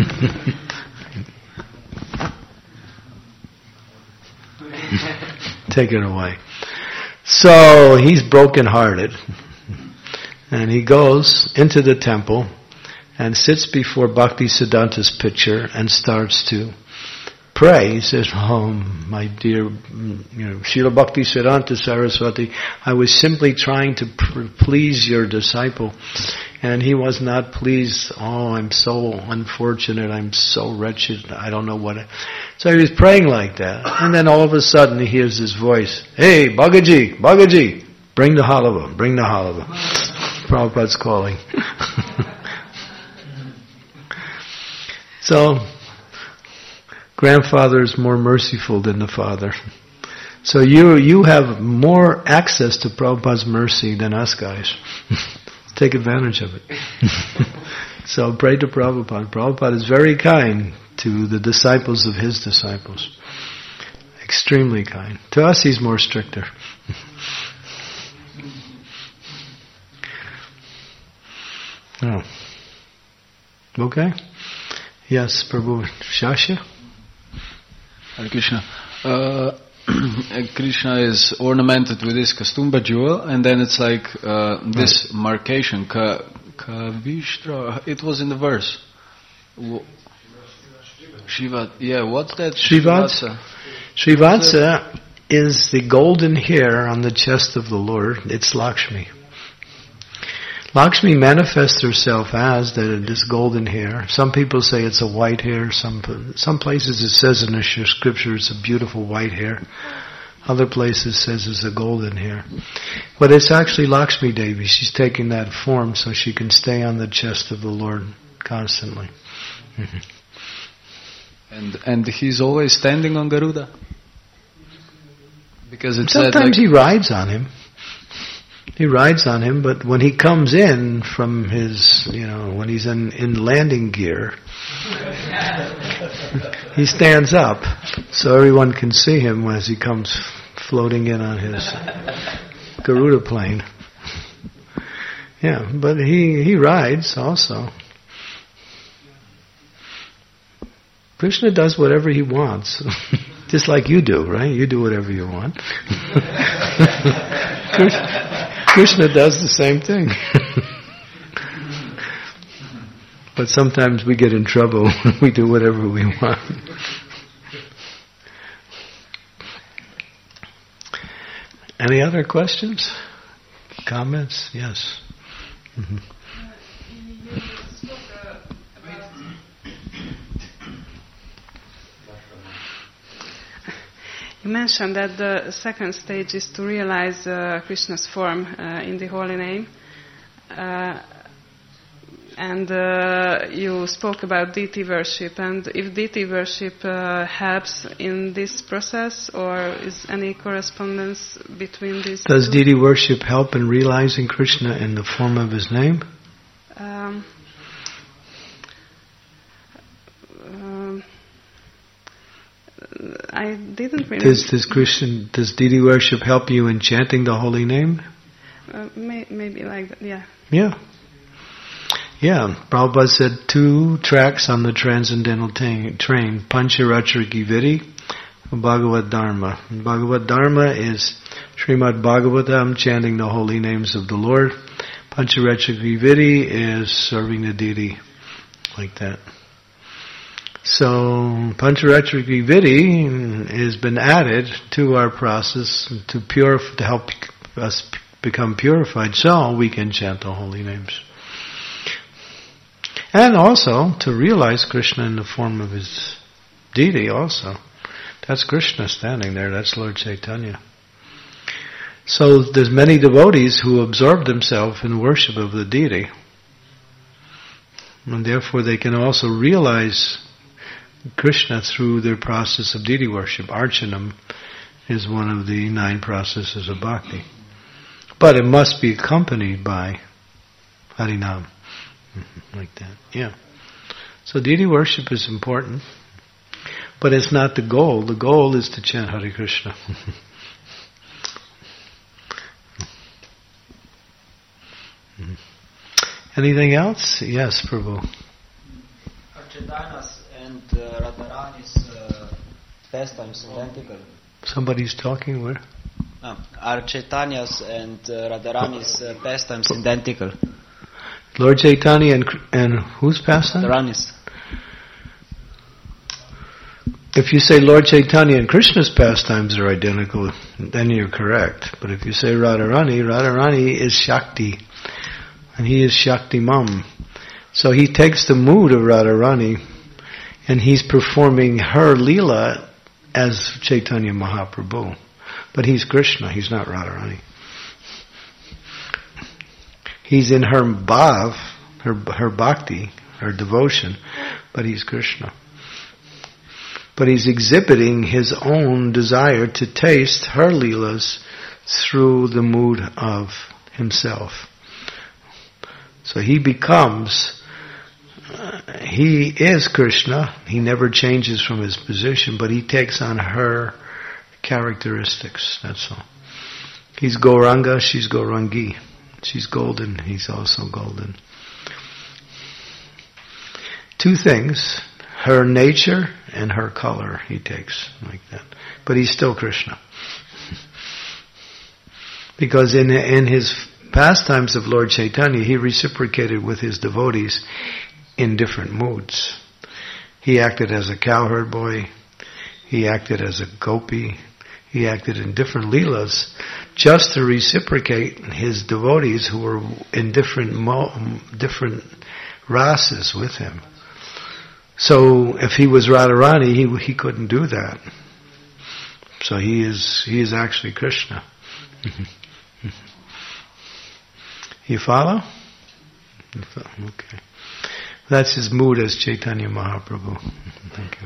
Take it away. So he's broken-hearted. And he goes into the temple and sits before Bhaktisiddhanta's picture and starts to pray. He says, oh, my dear, you know, Srila Bhaktisiddhanta Saraswati, I was simply trying to pr- please your disciple, and he was not pleased. Oh, I'm so unfortunate. I'm so wretched. I don't know what. I... So he was praying like that. And then all of a sudden he hears his voice. Hey, Bhagaji, Bhagaji, bring the halava, bring the halava. Prabhupada's calling. So, grandfather is more merciful than the father. So you you have more access to Prabhupada's mercy than us guys. Take advantage of it. So pray to Prabhupada. Prabhupada is very kind to the disciples of his disciples. Extremely kind. To us he's more stricter. Oh. Okay? Yes, Prabhu. Shasha? Hare Krishna. Uh, Krishna is ornamented with this Kastumba jewel, and then it's like uh, this right. markation, ka, Kavishtra. It was in the verse. Shiva. Yeah, what's that? Srivatsa. Srivatsa is the golden hair on the chest of the Lord. It's Lakshmi. Lakshmi manifests herself as the, this golden hair. Some people say it's a white hair. Some some places it says in the scripture it's a beautiful white hair. Other places it says it's a golden hair. But it's actually Lakshmi Devi. She's taking that form so she can stay on the chest of the Lord constantly. Mm-hmm. And and he's always standing on Garuda? Because it's sometimes like he rides on him. He rides on him, but when he comes in from his, you know, when he's in, in landing gear, he stands up so everyone can see him as he comes floating in on his Garuda plane. Yeah, but he, he rides also. Krishna does whatever he wants. Just like you do, right? You do whatever you want. Krishna does the same thing. But sometimes we get in trouble when we do whatever we want. Any other questions? Comments? Yes. Mm-hmm. You mentioned that the second stage is to realize uh, Krishna's form uh, in the holy name. Uh, and uh, you spoke about deity worship. And if deity worship uh, helps in this process, or is any correspondence between these Does two? deity worship help in realizing Krishna in the form of his name? Um, um, I didn't really... Does, does Krishna, does deity worship help you in chanting the holy name? Uh, may, maybe like that, yeah. Yeah. Yeah, Prabhupada said two tracks on the Transcendental ta- Train, Pancharatriki Vidi, Bhagavad Dharma. And Bhagavad Dharma is Srimad Bhagavatam, chanting the holy names of the Lord. Pancharatriki Vidi is serving the deity, like that. So, Pancharatriki Vidi has been added to our process to purif- to help us become purified, so we can chant the holy names. And also to realize Krishna in the form of his deity also. That's Krishna standing there, that's Lord Chaitanya. So there's many devotees who absorb themselves in worship of the deity. And therefore they can also realize Krishna through their process of deity worship. Archanam is one of the nine processes of bhakti. But it must be accompanied by Harinam. Like that, yeah. So deity worship is important, but it's not the goal. The goal is to chant Hare Krishna. Anything else? Yes, Prabhu. Are Chaitanyas and uh, Radharani's uh, pastimes identical? Somebody's talking where? No. Are Chaitanyas and uh, Radharani's uh, pastimes identical? Lord Chaitanya and and whose pastime? Radharani's. If you say Lord Chaitanya and Krishna's pastimes are identical, then you're correct. But if you say Radharani, Radharani is Shakti, and he is Shakti Mam. So he takes the mood of Radharani, and he's performing her Leela as Chaitanya Mahaprabhu. But he's Krishna, he's not Radharani. He's in her bhav, her her bhakti, her devotion, but he's Krishna. But he's exhibiting his own desire to taste her leelas through the mood of himself. So he becomes, uh, he is Krishna, he never changes from his position, but he takes on her characteristics, that's all. He's Gauranga, she's Gaurangi. She's golden, he's also golden. Two things, her nature and her color he takes, like that. But he's still Krishna. Because in in his pastimes of Lord Chaitanya, he reciprocated with his devotees in different moods. He acted as a cowherd boy, he acted as a gopi, he acted in different leelas, just to reciprocate his devotees who were in different mo- different rasas with him. So if he was Radharani, he he couldn't do that. So he is he is actually Krishna. You follow? Okay. That's his mood as Chaitanya Mahaprabhu. Thank you.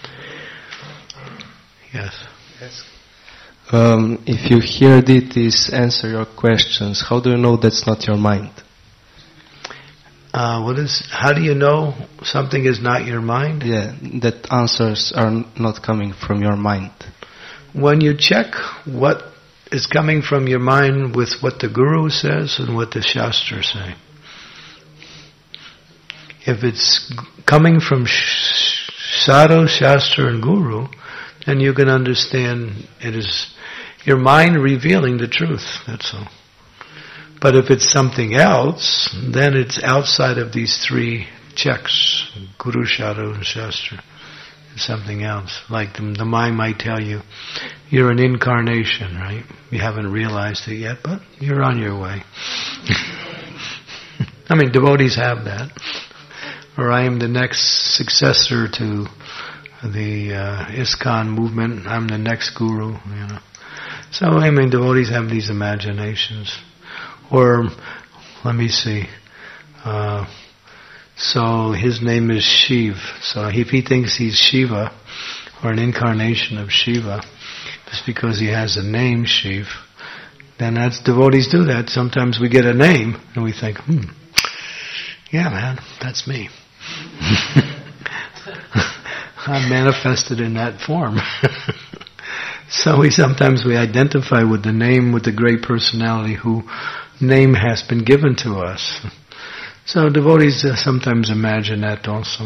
Yes. Yes. Um, if you hear deities answer your questions, how do you know that's not your mind? Uh, what is? How do you know something is not your mind? Yeah, that answers are not coming from your mind. When you check what is coming from your mind with what the Guru says and what the Shastras say. If it's coming from sh- Sadhu, Shastra, and Guru, then you can understand it is your mind revealing the truth, that's all. But if it's something else, then it's outside of these three checks, Guru, Sadhu, and Shastra. It's something else. Like the, the mind might tell you, you're an incarnation, right? You haven't realized it yet, but you're on your way. I mean, devotees have that. Or I am the next successor to the uh, ISKCON movement. I'm the next guru, you know. So, I mean, devotees have these imaginations. Or, let me see, uh, so his name is Shiv. So if he thinks he's Shiva, or an incarnation of Shiva, just because he has a name, Shiv, then that's, devotees do that. Sometimes we get a name, and we think, hmm, yeah, man, that's me. I'm manifested in that form. So we sometimes we identify with the name, with the great personality who name has been given to us. So devotees uh, sometimes imagine that also.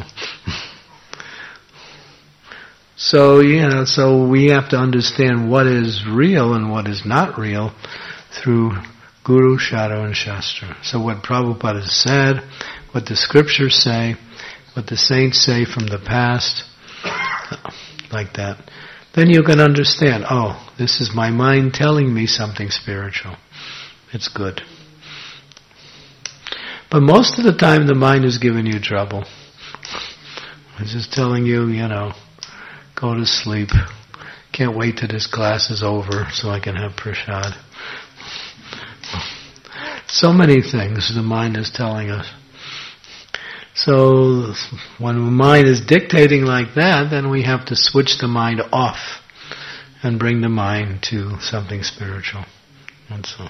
So, you know, so we have to understand what is real and what is not real through Guru, Sadhu, and Shastra. So what Prabhupada has said, what the scriptures say, what the saints say from the past, like that. Then you can understand, oh, this is my mind telling me something spiritual. It's good. But most of the time the mind is giving you trouble. It's just telling you, you know, go to sleep. Can't wait till this class is over so I can have prasad. So many things the mind is telling us. So when the mind is dictating like that, then we have to switch the mind off and bring the mind to something spiritual. And so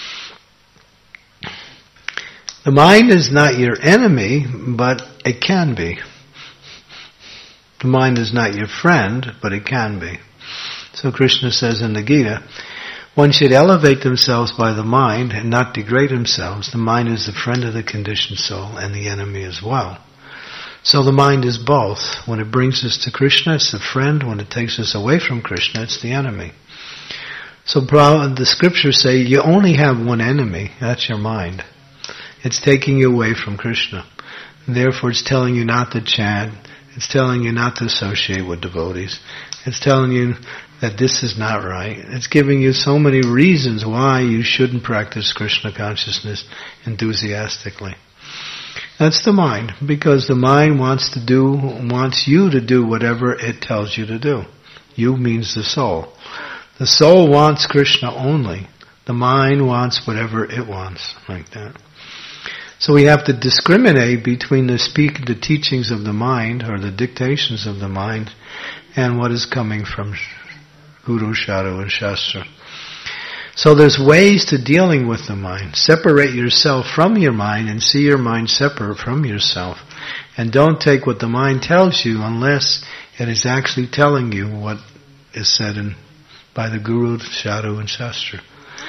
the mind is not your enemy, but it can be. The mind is not your friend, but it can be. So Krishna says in the Gita, one should elevate themselves by the mind and not degrade themselves. The mind is the friend of the conditioned soul and the enemy as well. So the mind is both. When it brings us to Krishna, it's the friend. When it takes us away from Krishna, it's the enemy. So the scriptures say you only have one enemy. That's your mind. It's taking you away from Krishna. And therefore it's telling you not to chant. It's telling you not to associate with devotees. It's telling you that this is not right. It's giving you so many reasons why you shouldn't practice Krishna consciousness enthusiastically. That's the mind, because the mind wants to do, wants you to do whatever it tells you to do. You means the soul. The soul wants Krishna only. The mind wants whatever it wants, like that. So we have to discriminate between the speak, the teachings of the mind, or the dictations of the mind, and what is coming from Guru, Sadhu, and Shastra. So there's ways to dealing with the mind. Separate yourself from your mind and see your mind separate from yourself. And don't take what the mind tells you unless it is actually telling you what is said in, by the Guru, Sadhu, and Shastra.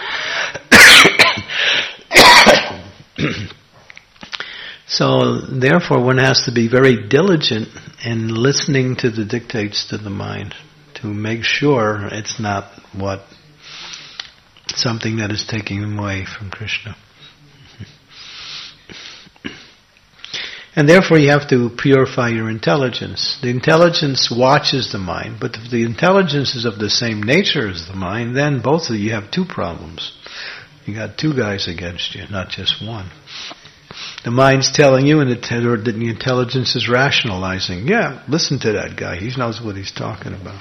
So, therefore, one has to be very diligent in listening to the dictates to the mind to make sure it's not what something that is taking him away from Krishna. And therefore, you have to purify your intelligence. The intelligence watches the mind, but if the intelligence is of the same nature as the mind, then both of you have two problems. You got two guys against you, not just one. The mind's telling you, and the intelligence is rationalizing. Yeah, listen to that guy. He knows what he's talking about.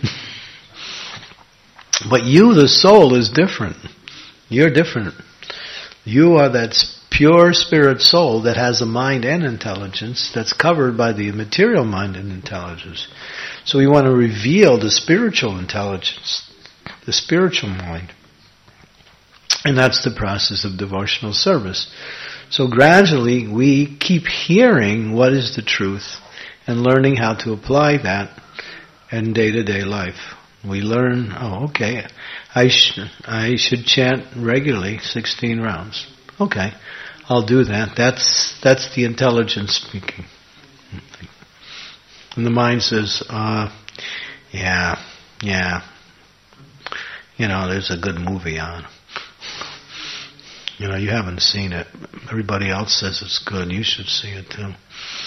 But you, the soul, is different. You're different. You are that pure spirit soul that has a mind and intelligence that's covered by the material mind and intelligence. So we want to reveal the spiritual intelligence, the spiritual mind. And that's the process of devotional service. So gradually we keep hearing what is the truth and learning how to apply that in day-to-day life. We learn, oh, okay, I, sh- I should chant regularly sixteen rounds. Okay, I'll do that. That's that's the intelligence speaking. And the mind says, uh, yeah, yeah, you know, there's a good movie on. You know, you haven't seen it. Everybody else says it's good. You should see it too.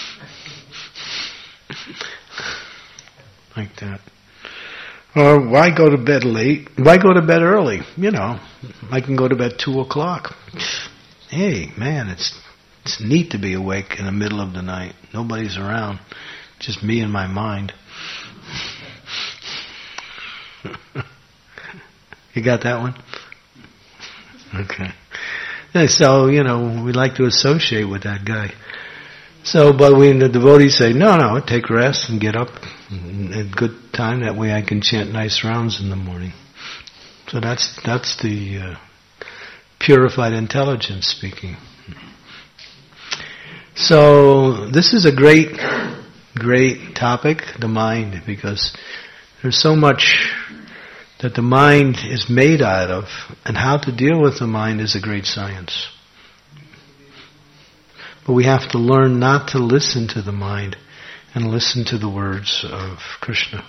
Like that. Or why go to bed late? Why go to bed early? You know, I can go to bed two o'clock. Hey, man, it's it's neat to be awake in the middle of the night. Nobody's around. Just me and my mind. You got that one? Okay. And so, you know, we like to associate with that guy. So, but we, the devotees say, no, no, take rest and get up at good time. That way I can chant nice rounds in the morning. So that's that's the uh, purified intelligence speaking. So this is a great, great topic, the mind, because there's so much that the mind is made out of, and how to deal with the mind is a great science. But we have to learn not to listen to the mind and listen to the words of Krishna.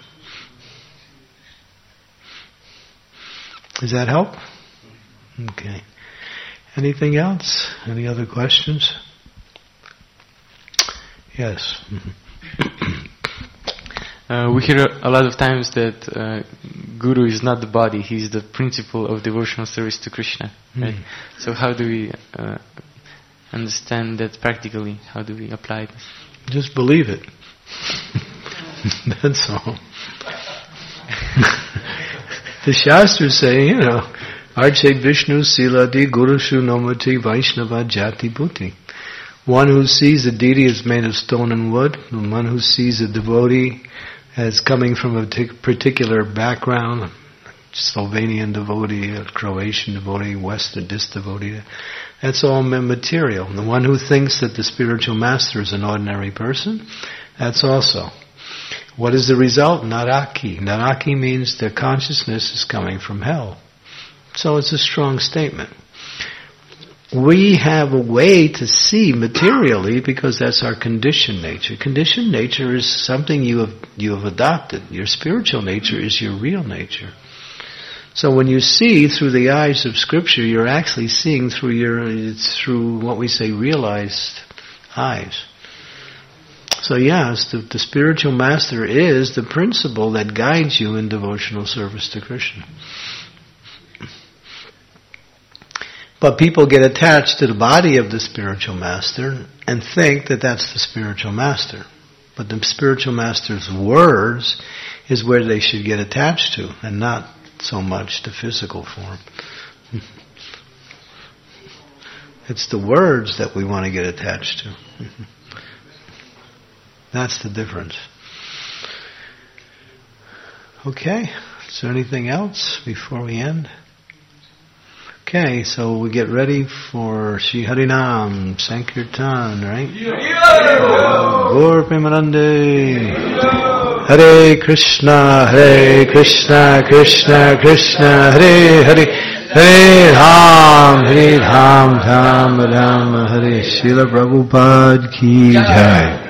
Does that help? Okay. Anything else? Any other questions? Yes. Uh, we hear a lot of times that uh, Guru is not the body, he is the principle of devotional service to Krishna. Right? Mm. So how do we uh, understand that practically? How do we apply it? Just believe it. That's all. The Shastras say, you know, Arche Vishnu Siladi Gurushu Nomati Vaishnava Jati Bhuti. One who sees a deity is made of stone and wood, and one who sees a devotee as coming from a particular background, a Slovenian devotee, a Croatian devotee, Western this devotee, that's all material. And the one who thinks that the spiritual master is an ordinary person, that's also. What is the result? Naraki. Naraki means the consciousness is coming from hell. So it's a strong statement. We have a way to see materially because that's our conditioned nature. Conditioned nature is something you have you have adopted. Your spiritual nature is your real nature. So when you see through the eyes of Scripture, you're actually seeing through your through what we say realized eyes. So yes, the, the spiritual master is the principle that guides you in devotional service to Krishna. But people get attached to the body of the spiritual master and think that that's the spiritual master. But the spiritual master's words is where they should get attached to, and not so much the physical form. It's the words that we want to get attached to. That's the difference. Okay, is there anything else before we end? Okay, so we get ready for Shri Harinam Sankirtan, right? Gaur Premanande. Hare Krishna, Hare Krishna, Krishna Krishna, Hare Hare, Hare Ram, Hare Ram, Ram Ram, Hare. Srila Prabhupada ki jai.